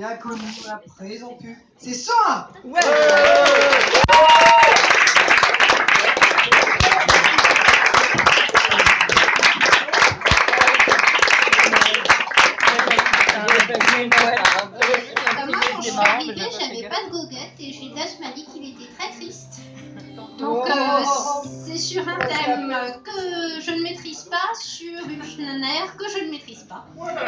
Bien connu, on l'a présenté. C'est ça. Ouais. Moi, quand je suis arrivée, j'avais pas de goguette et Gildas m'a dit qu'il était très triste. Donc, c'est sur un thème que je ne maîtrise pas, sur un air que je ne maîtrise pas.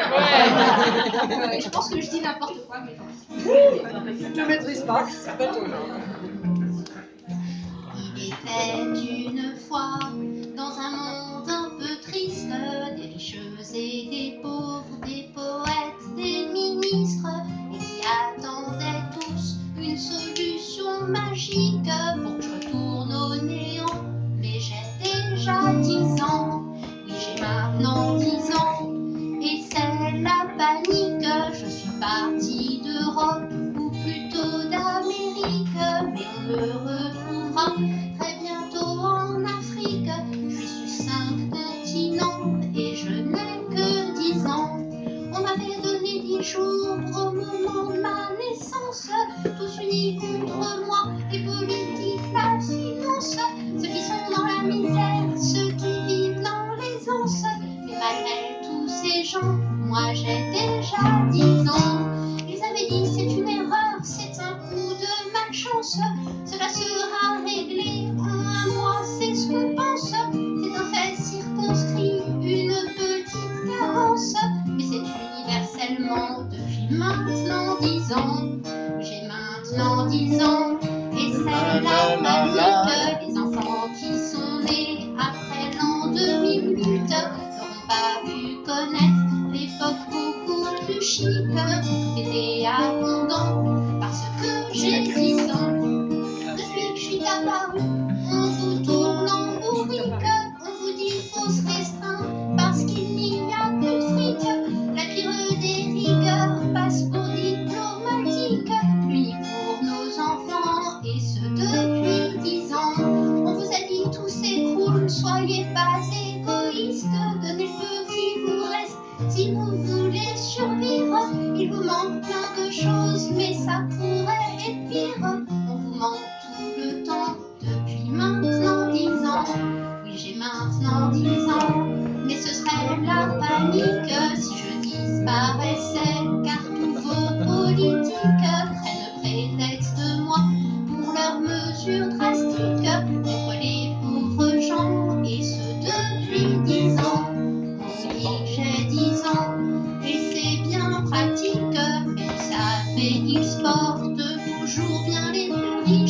Je pense que je dis n'importe quoi, mais Tu ne maîtrises pas. Il était une fois dans un monde un peu triste, des riches et des pauvres, des poètes, des ministres, et qui attendaient tous une solution magique pour que je retourne au néant. Mais j'ai déjà 10 ans, oui j'ai maintenant 10 ans, et c'est la panique. Je suis partie d'Europe, ou plutôt d'Amérique, mais on me retrouvera très bientôt en Afrique. Je suis sur 5 continents et je n'ai que 10 ans. On m'avait donné 10 jours au moment de ma naissance, tous unis contre moi, les politiques, la finance, ceux qui sont dans la misère, ceux qui vivent dans l'aisance. Mais malgré tous ces gens, moi j'ai déjà 10 ans. Ils avaient dit c'est une erreur, c'est un coup de malchance, cela sera réglé en un mois, c'est ce qu'on pense. C'est un fait circonscrit, une petite carence, mais c'est universellement depuis maintenant 10 ans. J'ai maintenant 10 ans, et c'est la panique. Les enfants qui sont nés après l'an 2008 n'auront pas pu connaître l'époque beaucoup plus chic, où tout était abondant, parce que j'ai 10 ans. Depuis que je suis apparue, on vous tourne en bourrique, on vous dit faut se restreindre parce qu'il n'y a plus de fric. La pire des rigueurs passe pour diplomatique, l'unique pour nos enfants, et ce depuis 10 ans. On vous a dit tout s'écroule, soyez pas égoïstes, donnez le peu qui vous reste si vous voulez survivre. Il vous manque plein de choses, mais ça pourrait être pire. On vous manque tout le temps depuis maintenant 10 ans. Oui, j'ai maintenant 10 ans, mais ce serait la panique si je disparaissais, car tous vos politiques prennent prétexte de moi pour leurs mesures drastiques contre les pauvres gens, et ce depuis 10 ans. Oui, j'ai 10 ans, et c'est bien pratique, mais vous savez, ils se portent toujours bien les plus riches.